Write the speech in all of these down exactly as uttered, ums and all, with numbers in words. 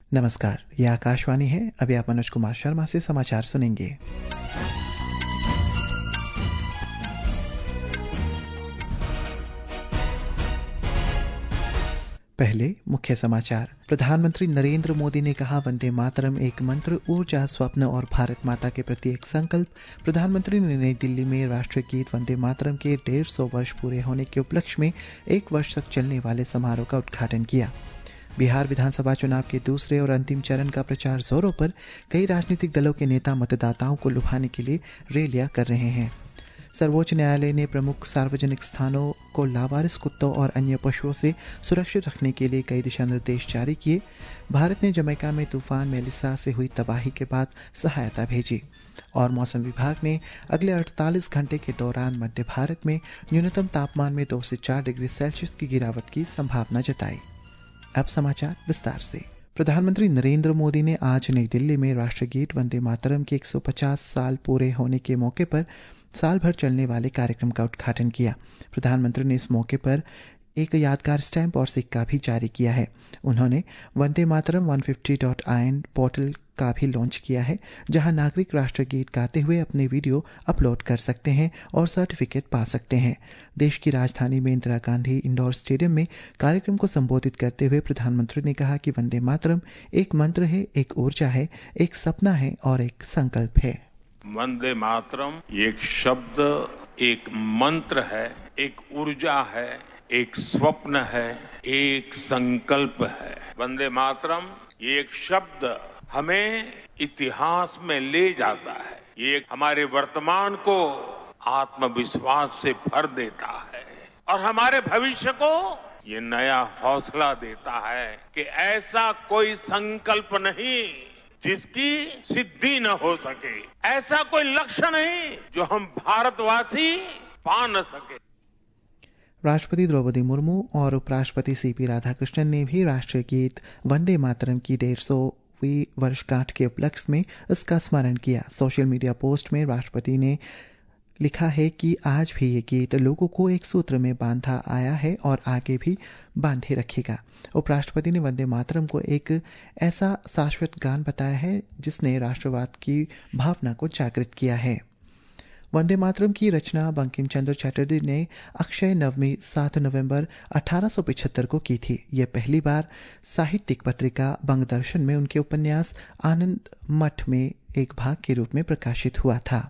नमस्कार, यह आकाशवाणी है। अभी आप मनोज कुमार शर्मा से समाचार सुनेंगे। पहले मुख्य समाचार। प्रधानमंत्री नरेंद्र मोदी ने कहा, वंदे मातरम एक मंत्र, ऊर्जा, स्वप्न और भारत माता के प्रति एक संकल्प। प्रधानमंत्री ने नई दिल्ली में राष्ट्रीय गीत वंदे मातरम के डेढ़ सौ वर्ष पूरे होने के उपलक्ष्य में एक वर्ष तक चलने वाले समारोह का उद्घाटन किया। बिहार विधानसभा चुनाव के दूसरे और अंतिम चरण का प्रचार जोरों पर। कई राजनीतिक दलों के नेता मतदाताओं को लुभाने के लिए रैलियां कर रहे हैं। सर्वोच्च न्यायालय ने प्रमुख सार्वजनिक स्थानों को लावारिस कुत्तों और अन्य पशुओं से सुरक्षित रखने के लिए कई दिशा निर्देश जारी किए। भारत ने जमैका में तूफान मेलिसा से हुई तबाही के बाद सहायता भेजी। और मौसम विभाग ने अगले अड़तालीस घंटे के दौरान मध्य भारत में न्यूनतम तापमान में दो से चार डिग्री सेल्सियस की गिरावट की संभावना जताई। अब समाचार विस्तार से। प्रधानमंत्री नरेंद्र मोदी ने आज नई दिल्ली में राष्ट्रीय गीत वंदे मातरम के एक सौ पचास साल पूरे होने के मौके पर साल भर चलने वाले कार्यक्रम का उद्घाटन किया। प्रधानमंत्री ने इस मौके पर एक यादगार स्टैंप और सिक्का भी जारी किया है। उन्होंने वंदे मातरम एक सौ पचास डॉट आई एन पोर्टल का भी लॉन्च किया है, जहां नागरिक राष्ट्रीय गीत गाते हुए अपने वीडियो अपलोड कर सकते हैं और सर्टिफिकेट पा सकते हैं। देश की राजधानी में इंदिरा गांधी इंडोर स्टेडियम में कार्यक्रम को संबोधित करते हुए प्रधानमंत्री ने कहा कि वंदे मातरम एक मंत्र है, एक ऊर्जा है, एक सपना है और एक संकल्प है। वंदे मातरम एक शब्द, एक मंत्र है, एक ऊर्जा है, एक स्वप्न है, एक संकल्प है। वंदे मातरम एक शब्द हमें इतिहास में ले जाता है। ये हमारे वर्तमान को आत्मविश्वास से भर देता है और हमारे भविष्य को ये नया हौसला देता है कि ऐसा कोई संकल्प नहीं जिसकी सिद्धि न हो सके, ऐसा कोई लक्ष्य नहीं जो हम भारतवासी पा न सके। राष्ट्रपति द्रौपदी मुर्मू और उपराष्ट्रपति सी पी राधाकृष्णन ने भी राष्ट्रीय गीत वंदे मातरम की डेढ़ सौवीं वर्षगांठ के उपलक्ष्य में इसका स्मरण किया। सोशल मीडिया पोस्ट में राष्ट्रपति ने लिखा है कि आज भी ये गीत लोगों को एक सूत्र में बांधा आया है और आगे भी बांधे रखेगा। उपराष्ट्रपति ने वंदे मातरम को एक ऐसा शाश्वत गान बताया है जिसने राष्ट्रवाद की भावना को जागृत किया है। वंदे मातरम की रचना बंकिम चंद्र चटर्जी ने अक्षय नवमी सात नवंबर अठारह सौ पचहत्तर को की थी। यह पहली बार साहित्यिक पत्रिका बंगदर्शन में उनके उपन्यास आनंद मठ में एक भाग के रूप में प्रकाशित हुआ था।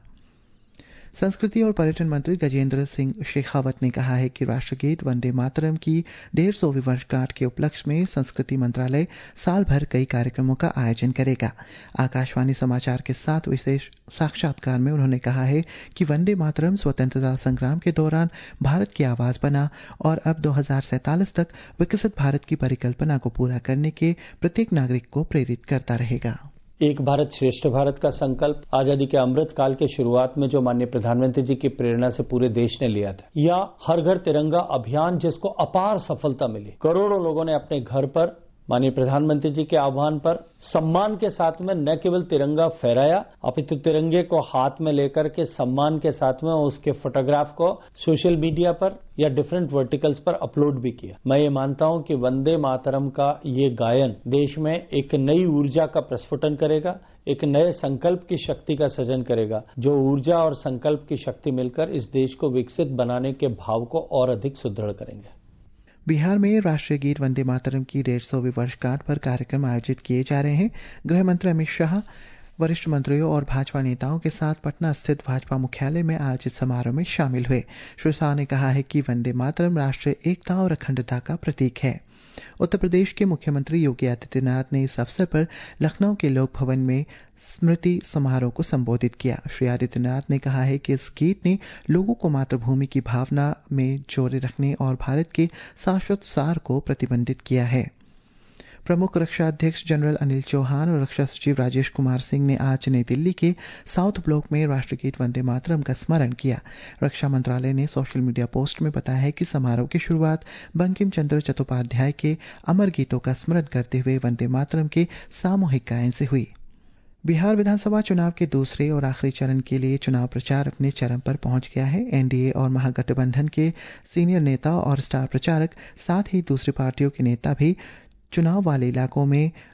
संस्कृति और पर्यटन मंत्री गजेंद्र सिंह शेखावत ने कहा है कि राष्ट्रगीत वंदे मातरम की डेढ़ सौवीं वर्षगांठ के उपलक्ष्य में संस्कृति मंत्रालय साल भर कई कार्यक्रमों का आयोजन करेगा। आकाशवाणी समाचार के साथ विशेष साक्षात्कार में उन्होंने कहा है कि वंदे मातरम स्वतंत्रता संग्राम के दौरान भारत की आवाज बना और अब दो हजार सैंतालीस तक विकसित भारत की परिकल्पना को पूरा करने के प्रत्येक नागरिक को प्रेरित करता रहेगा। एक भारत श्रेष्ठ भारत का संकल्प आजादी के अमृत काल के शुरुआत में जो माननीय प्रधानमंत्री जी की प्रेरणा से पूरे देश ने लिया था, या हर घर तिरंगा अभियान जिसको अपार सफलता मिली। करोड़ों लोगों ने अपने घर पर माननीय प्रधानमंत्री जी के आह्वान पर सम्मान के साथ में न केवल तिरंगा फहराया, अपितु तिरंगे को हाथ में लेकर के सम्मान के साथ में उसके फोटोग्राफ को सोशल मीडिया पर या डिफरेंट वर्टिकल्स पर अपलोड भी किया। मैं ये मानता हूं कि वंदे मातरम का ये गायन देश में एक नई ऊर्जा का प्रस्फुटन करेगा, एक नए संकल्प की शक्ति का सृजन करेगा, जो ऊर्जा और संकल्प की शक्ति मिलकर इस देश को विकसित बनाने के भाव को और अधिक सुदृढ़ करेंगे। बिहार में राष्ट्रीय गीत वंदे मातरम की डेढ़ सौवीं वर्षगांठ पर कार्यक्रम आयोजित किए जा रहे हैं। गृह मंत्री अमित शाह वरिष्ठ मंत्रियों और भाजपा नेताओं के साथ पटना स्थित भाजपा मुख्यालय में आयोजित समारोह में शामिल हुए। श्री शाह ने कहा है कि वंदे मातरम राष्ट्रीय एकता और अखंडता का प्रतीक है। उत्तर प्रदेश के मुख्यमंत्री योगी आदित्यनाथ ने इस अवसर पर लखनऊ के लोक भवन में स्मृति समारोह को संबोधित किया। श्री आदित्यनाथ ने कहा है कि इस गीत ने लोगों को मातृभूमि की भावना में जोड़े रखने और भारत के शाश्वत सार को प्रतिबंधित किया है। प्रमुख रक्षा अध्यक्ष जनरल अनिल चौहान और रक्षा सचिव राजेश कुमार सिंह ने आज नई दिल्ली के साउथ ब्लॉक में राष्ट्रगीत वंदे मातरम का स्मरण किया। रक्षा मंत्रालय ने सोशल मीडिया पोस्ट में बताया है कि समारोह की शुरुआत बंकिम चंद्र चट्टोपाध्याय के अमर गीतों का स्मरण करते हुए वंदे मातरम के सामूहिक गायन से हुई। बिहार विधानसभा चुनाव के दूसरे और आखिरी चरण के लिए चुनाव प्रचार अपने चरम पर पहुंच गया है। एनडीए और महागठबंधन के सीनियर नेता और स्टार प्रचारक, साथ ही दूसरी पार्टियों के नेता भी चुनाव वाले इलाकों में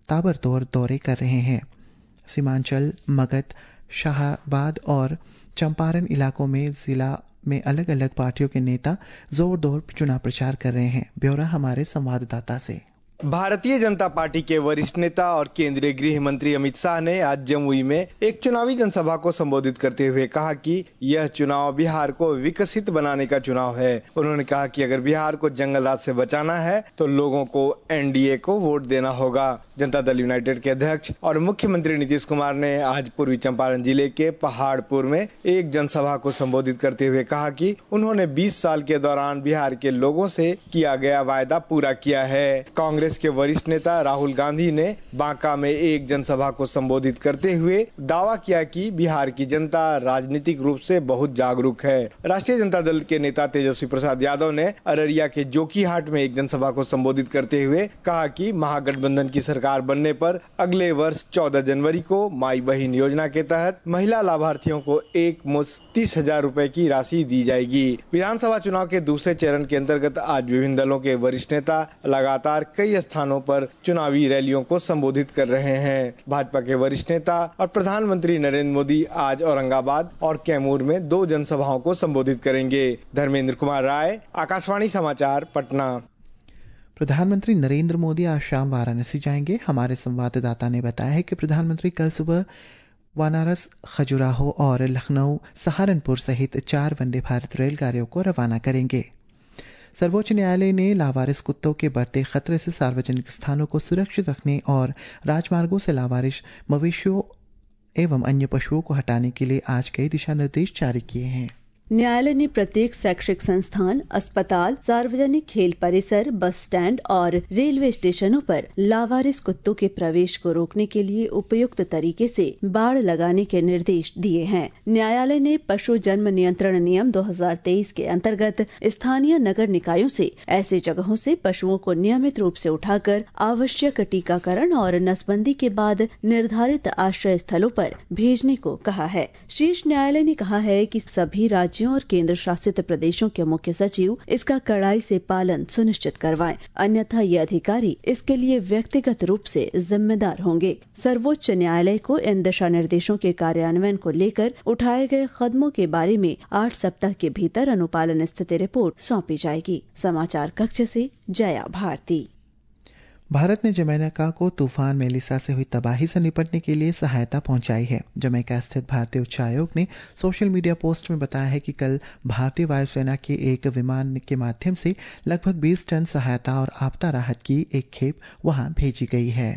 ताबड़तोड़ दौरे कर रहे हैं। सीमांचल, मगध, शाहाबाद और चंपारण इलाकों में जिला में अलग अलग पार्टियों के नेता जोरदार चुनाव प्रचार कर रहे हैं। ब्यौरा हमारे संवाददाता से। भारतीय जनता पार्टी के वरिष्ठ नेता और केंद्रीय गृह मंत्री अमित शाह ने आज जमुई में एक चुनावी जनसभा को संबोधित करते हुए कहा कि यह चुनाव बिहार को विकसित बनाने का चुनाव है। उन्होंने कहा कि अगर बिहार को जंगल राज से बचाना है तो लोगों को एनडीए को वोट देना होगा। जनता दल यूनाइटेड के अध्यक्ष और मुख्यमंत्री नीतीश कुमार ने आज पूर्वी चंपारण जिले के पहाड़पुर में एक जनसभा को संबोधित करते हुए कहा कि उन्होंने बीस साल के दौरान बिहार के लोगों से किया गया वायदा पूरा किया है। कांग्रेस के वरिष्ठ नेता राहुल गांधी ने बांका में एक जनसभा को संबोधित करते हुए दावा किया कि बिहार की जनता राजनीतिक रूप से बहुत जागरूक है। राष्ट्रीय जनता दल के नेता तेजस्वी प्रसाद यादव ने अररिया के जोकीहाट में एक जनसभा को संबोधित करते हुए कहा कि महागठबंधन की सरकार बनने पर अगले वर्ष चौदह जनवरी को माई बहन योजना के तहत महिला लाभार्थियों को एक मुश्त तीस हजार रूपए की राशि दी जाएगी। विधानसभा चुनाव के दूसरे चरण के अंतर्गत आज विभिन्न दलों के वरिष्ठ नेता लगातार कई स्थानों पर चुनावी रैलियों को संबोधित कर रहे हैं। भाजपा के वरिष्ठ नेता और प्रधानमंत्री नरेंद्र मोदी आज औरंगाबाद और कैमूर में दो जनसभाओं को संबोधित करेंगे। धर्मेंद्र कुमार राय, आकाशवाणी समाचार, पटना। प्रधानमंत्री नरेंद्र मोदी आज शाम वाराणसी जाएंगे। हमारे संवाददाता ने बताया है कि प्रधानमंत्री कल सुबह वाराणसी, खजुराहो और लखनऊ, सहारनपुर सहित चार वंदे भारत रेलगाड़ियों को रवाना करेंगे। सर्वोच्च न्यायालय ने लावारिस कुत्तों के बढ़ते खतरे से सार्वजनिक स्थानों को सुरक्षित रखने और राजमार्गों से लावारिस मवेशियों एवं अन्य पशुओं को हटाने के लिए आज कई दिशा निर्देश जारी किए हैं। न्यायालय ने प्रत्येक शैक्षिक संस्थान, अस्पताल, सार्वजनिक खेल परिसर, बस स्टैंड और रेलवे स्टेशनों पर लावारिस कुत्तों के प्रवेश को रोकने के लिए उपयुक्त तरीके से बाड़ लगाने के निर्देश दिए हैं। न्यायालय ने पशु जन्म नियंत्रण नियम दो हज़ार तेईस के अंतर्गत स्थानीय नगर निकायों से ऐसे जगहों से पशुओं को नियमित रूप से उठाकर आवश्यक टीकाकरण और नसबंदी के बाद निर्धारित आश्रय स्थलों पर भेजने को कहा है। शीर्ष न्यायालय ने कहा है कि सभी राज्यों और केंद्र शासित प्रदेशों के मुख्य सचिव इसका कड़ाई से पालन सुनिश्चित करवाएं, अन्यथा ये अधिकारी इसके लिए व्यक्तिगत रूप से जिम्मेदार होंगे। सर्वोच्च न्यायालय को इन दिशा निर्देशों के कार्यान्वयन को लेकर उठाए गए कदमों के बारे में आठ सप्ताह के भीतर अनुपालन स्थिति रिपोर्ट सौंपी जाएगी। समाचार कक्ष से जया भारती। भारत ने जमैका को तूफान मेलिसा से हुई तबाही से निपटने के लिए सहायता पहुंचाई है। जमैका स्थित भारतीय उच्चायोग ने सोशल मीडिया पोस्ट में बताया है कि कल भारतीय वायुसेना के एक विमान के माध्यम से लगभग बीस टन सहायता और आपदा राहत की एक खेप वहां भेजी गई है।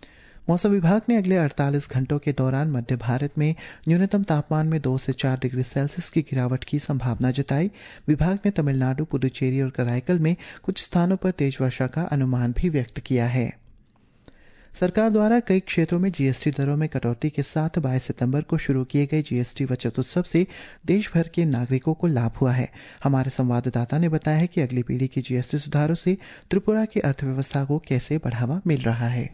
मौसम विभाग ने अगले अड़तालीस घंटों के दौरान मध्य भारत में न्यूनतम तापमान में दो से चार डिग्री सेल्सियस की गिरावट की संभावना जताई। विभाग ने तमिलनाडु, पुडुचेरी और कराईकल में कुछ स्थानों पर तेज वर्षा का अनुमान भी व्यक्त किया है। सरकार द्वारा कई क्षेत्रों में जीएसटी दरों में कटौती के साथ बाईस सितंबर को शुरू किए गए जीएसटी बचत उत्सव से देश भर के नागरिकों को लाभ हुआ है। हमारे संवाददाता ने बताया है कि अगली पीढ़ी की जीएसटी सुधारों से त्रिपुरा की अर्थव्यवस्था को कैसे बढ़ावा मिल रहा है।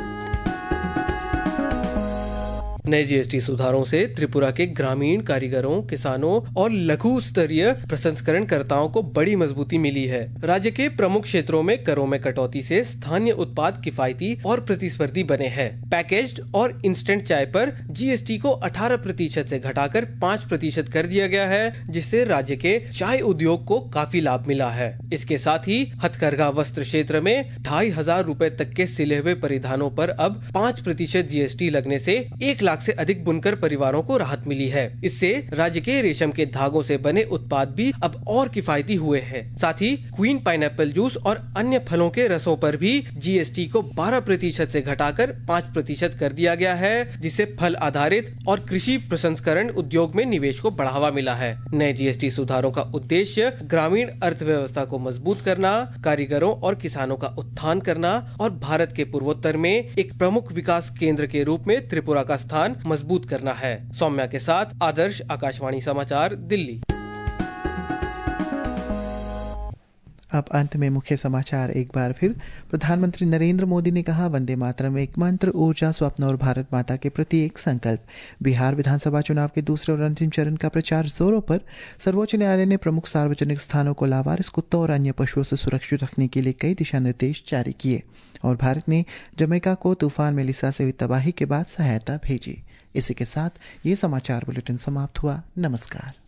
नए जीएसटी सुधारों से त्रिपुरा के ग्रामीण कारीगरों, किसानों और लघु स्तरीय प्रसंस्करणकर्ताओं को बड़ी मजबूती मिली है। राज्य के प्रमुख क्षेत्रों में करों में कटौती से स्थानीय उत्पाद किफायती और प्रतिस्पर्धी बने हैं। पैकेज्ड और इंस्टेंट चाय पर जीएसटी को अठारह प्रतिशत से घटाकर पाँच प्रतिशत कर दिया गया है, जिससे राज्य के चाय उद्योग को काफी लाभ मिला है। इसके साथ ही हथकरघा वस्त्र क्षेत्र में ढाई हजार रूपए तक के सिले हुए परिधानों पर अब पाँच प्रतिशत जीएसटी लगने से एक लाख से अधिक बुनकर परिवारों को राहत मिली है। इससे राज्य के रेशम के धागों से बने उत्पाद भी अब और किफायती हुए हैं। साथ ही क्वीन पाइनएप्पल जूस और अन्य फलों के रसों पर भी जीएसटी को बारह प्रतिशत से घटाकर पाँच प्रतिशत कर दिया गया है, जिससे फल आधारित और कृषि प्रसंस्करण उद्योग में निवेश को बढ़ावा मिला है। नए जीएसटी सुधारों का उद्देश्य ग्रामीण अर्थव्यवस्था को मजबूत करना, कारीगरों और किसानों का उत्थान करना और भारत के पूर्वोत्तर में एक प्रमुख विकास केंद्र के रूप में त्रिपुरा का स्थान मजबूत करना है। सौम्या के साथ आदर्श, आकाशवाणी समाचार, दिल्ली। अब अंत में मुख्य समाचार एक बार फिर। प्रधानमंत्री नरेंद्र मोदी ने कहा, वंदे मातरम एक मंत्र, ऊर्जा, स्वप्न और भारत माता के प्रति एक संकल्प। बिहार विधानसभा चुनाव के दूसरे और अंतिम चरण का प्रचार जोरों पर। सर्वोच्च न्यायालय ने प्रमुख सार्वजनिक स्थानों को लावारिस कुत्तों और अन्य पशुओं से सुरक्षित रखने के लिए कई दिशा निर्देश जारी किए। और भारत ने जमैका को तूफान मेलिसा से हुई तबाही के बाद सहायता भेजी। इसी के साथ ये समाचार बुलेटिन समाप्त हुआ। नमस्कार।